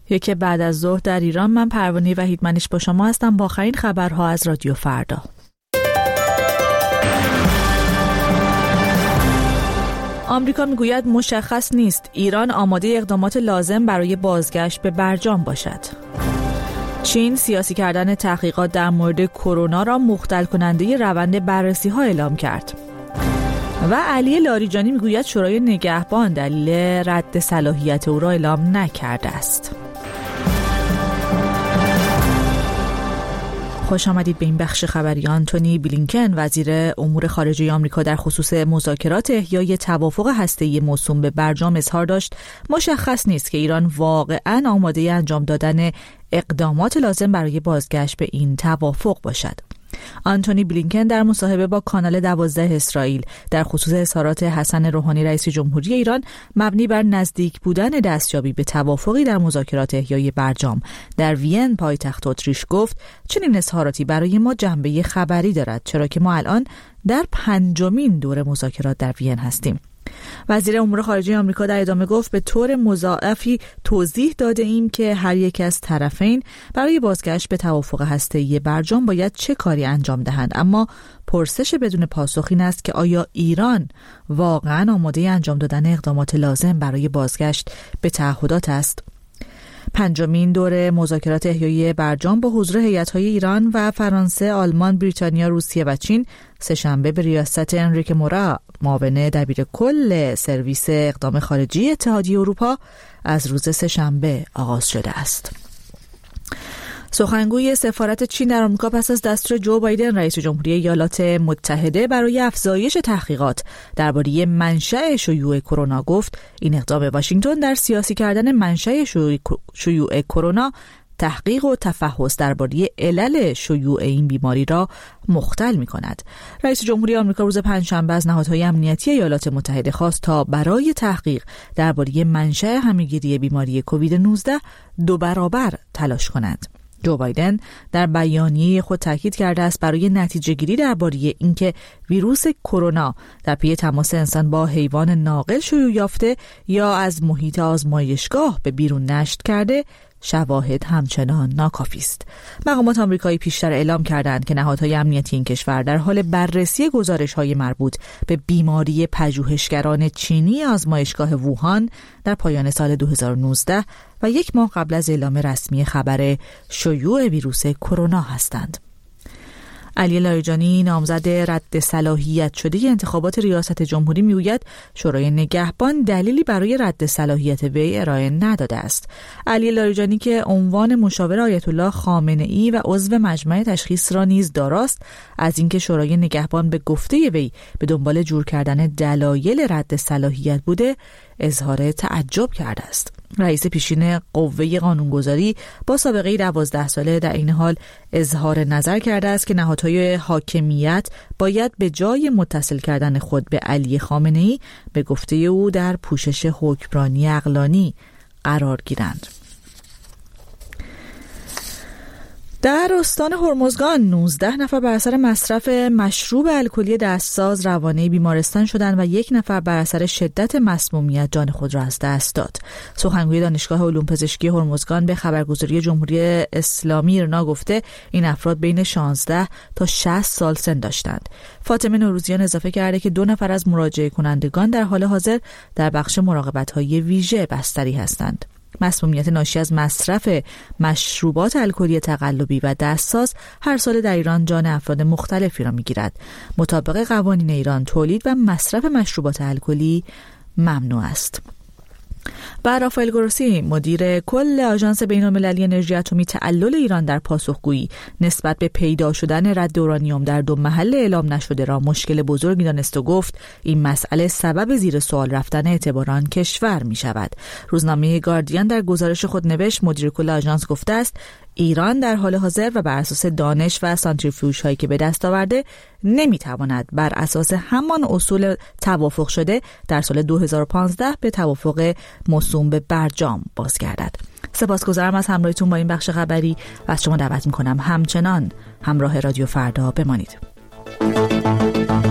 یک بعد از ظهر در ایران. من پروانه وحیدمنیش با شما هستم با آخرین خبرها از رادیو فردا. آمریکا میگوید مشخص نیست ایران آماده اقدامات لازم برای بازگشت به برجام باشد. چین سیاسی کردن تحقیقات در مورد کرونا را مختل کننده روند بررسی ها اعلام کرد. و علی لاریجانی میگوید شورای نگهبان دلیل رد صلاحیت او را اعلام نکرده است. خوش آمدید به این بخش خبری. آنتونی بلینکن وزیر امور خارجه آمریکا در خصوص مذاکرات احیای توافق هسته‌ای موسوم به برجام اظهار داشت مشخص نیست که ایران واقعاً آماده انجام دادن اقدامات لازم برای بازگشت به این توافق باشد. آنتونی بلینکن در مصاحبه با کانال 12 اسرائیل در خصوص اظهارات حسن روحانی رئیس جمهوری ایران مبنی بر نزدیک بودن دستیابی به توافقی در مذاکرات احیای برجام در وین پایتخت اتریش گفت چنین اظهاراتی برای ما جنبه خبری دارد، چرا که ما الان در 5مین دور مذاکرات در وین هستیم. وزیر امور خارجه آمریکا در ادامه گفت به طور مضاعفی توضیح داده ایم که هر یک از طرفین برای بازگشت به توافق هسته‌ای برجام باید چه کاری انجام دهند، اما پرسش بدون پاسخ این است که آیا ایران واقعاً آماده انجام دادن اقدامات لازم برای بازگشت به تعهدات است؟ 5مین دور مذاکرات احیای برجام با حضور هیئت‌های ایران و فرانسه، آلمان، بریتانیا، روسیه و چین سه‌شنبه به ریاست انریک مورا، معاون دبیر کل سرویس اقدام خارجی اتحادیه اروپا، از روز سه‌شنبه آغاز شده است. سخنگوی سفارت چین در آمریکا پس از دستور جو بایدن رئیس جمهوری ایالات متحده برای افزایش تحقیقات درباره منشأ شیوع کرونا گفت این اقدام واشنگتن در سیاسی کردن منشأ شیوع کرونا تحقیق و تفحص درباره علل شیوع این بیماری را مختل می‌کند. رئیس جمهوری آمریکا روز پنجشنبه از نهادهای امنیتی ایالات متحده خواست تا برای تحقیق درباره منشأ همه‌گیری بیماری کووید 19 2 برابر تلاش کنند. جو بایدن در بیانیه خود تاکید کرده است برای نتیجه گیری درباره اینکه ویروس کرونا در پی تماس انسان با حیوان ناقل شیوع یافته یا از محیط آزمایشگاه به بیرون نشت کرده شواهد همچنان ناکافی است. مقامات آمریکایی پیشتر اعلام کردند که نهادهای امنیتی این کشور در حال بررسی گزارش‌های مربوط به بیماری پژوهشگران چینی آزمایشگاه ووهان در پایان سال 2019 و 1 ماه قبل از اعلام رسمی خبر شیوع ویروس کرونا هستند. علی لاریجانی نامزد رد صلاحیت شده انتخابات ریاست جمهوری میگوید شورای نگهبان دلیلی برای رد صلاحیت وی ارائه نداده است. علی لاریجانی که عنوان مشاور آیت الله خامنه‌ای و عضو مجمع تشخیص را نیز داراست، از اینکه شورای نگهبان به گفته وی به دنبال جور کردن دلایل رد صلاحیت بوده اظهار تعجب کرده است. رئیس پیشین قوه قانونگذاری با سابقه 12 ساله در این حال اظهار نظر کرده است که نهادهای حاکمیت باید به جای متصل کردن خود به علی خامنه‌ای به گفته او در پوشش حکمرانی عقلانی قرار گیرند. در استان هرمزگان 19 نفر بر اثر مصرف مشروب الکلی دستساز روانه بیمارستان شدند و 1 نفر بر اثر شدت مسمومیت جان خود را از دست داد. سخنگوی دانشگاه علوم پزشکی هرمزگان به خبرگزاری جمهوری اسلامی ایرنا گفته این افراد بین 16 تا 60 سال سن داشتند. فاطمه نوروزیان اضافه کرده که 2 نفر از مراجعه کنندگان در حال حاضر در بخش مراقبت‌های ویژه بستری هستند. مسمومیت ناشی از مصرف مشروبات الکلی تقلبی و دستساز هر سال در ایران جان افراد مختلفی را می‌گیرد. مطابق قوانین ایران تولید و مصرف مشروبات الکلی ممنوع است. و رافائل گروسی مدیر کل آژانس بین‌المللی انرژی اتمی تعلل ایران در پاسخگویی نسبت به پیدا شدن رد اورانیوم در 2 محل اعلام نشده را مشکل بزرگی دانست و گفت این مسئله سبب زیر سوال رفتن اعتبار آن کشور می شود. روزنامه گاردین در گزارش خود نوشت مدیر کل آژانس گفته است ایران در حال حاضر و بر اساس دانش و سانتریفیوژ هایی که به دست آورده نمیتواند بر اساس همان اصول توافق شده در سال 2015 به توافق موسوم به برجام بازگردد. سپاسگزارم از همراهیتون با این بخش خبری و از شما دعوت میکنم همچنان همراه رادیو فردا بمانید.